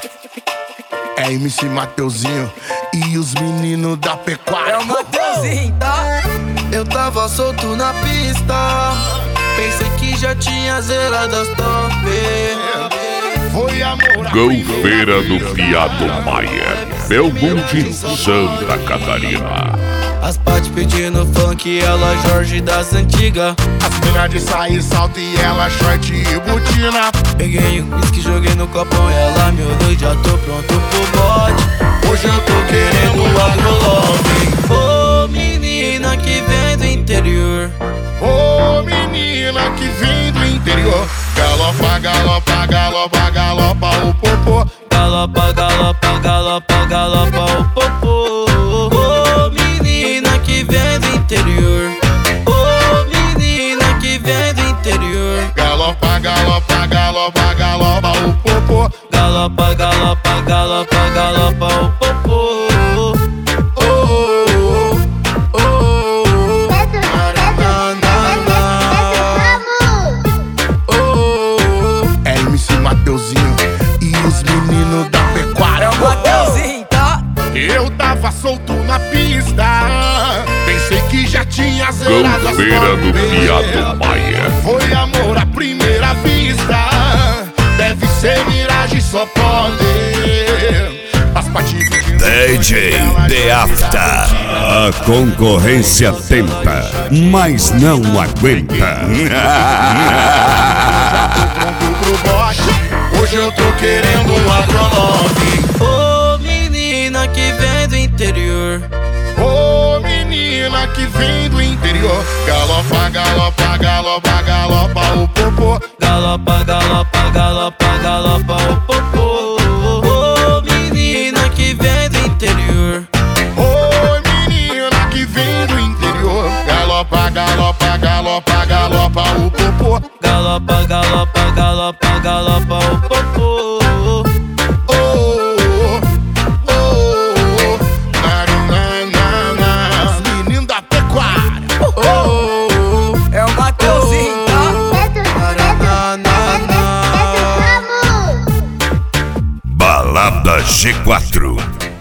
É MC Mateuzinho e os meninos da pecuária. É o Mateuzinho, tá? Eu tava solto na pista, pensei que já tinha zerado as top. Foi amor. Golfeira do Piado Maia, Belmonte, Santa Catarina. As Paty pedindo funk, ela Jorge das antigas. As mina de sair salto e ela short e botina. Peguei um whisky, joguei no copão, ela me olhou e já tô pronto pro bote. Hoje eu tô querendo agrolove. Ô menina que vem do interior, Ô menina que vem do interior. Galopa, galopa, galopa, galopa o popô. galopa, galopa, galopa, galopa o popô. Ô menina que vem do interior, ô menina que vem do interior. Galopa, galopa, galopa, galopa o popô. Galopa, galopa, galopa, galopa o popô. É MC Mateuzinho e os meninos da pecuária. É o Mateuzinho, tá? Eu tava solto na pista, pensei que já tinha zerado as Golfeira do top. Piado Maia. Foi amor à primeira vista, deve ser miragem, só pode. As Paty pedindo DJ The After. A concorrência tenta, mas não aguenta. pro bote. Hoje eu tô querendo um agronome. Ô menina que vem do interior, Ô menina que vem do interior. Galopa, galopa, galopa, galopa o popô. galopa, galopa, galopa, galopa o popô. Ô menina que vem do interior, Ô menina que vem do interior. Galopa, galopa, galopa, galopa o popô. galopa, galopa, galopa, galopa o popô. Os meninos da pecuária. É o Mateuzinho, tá? Balada G4.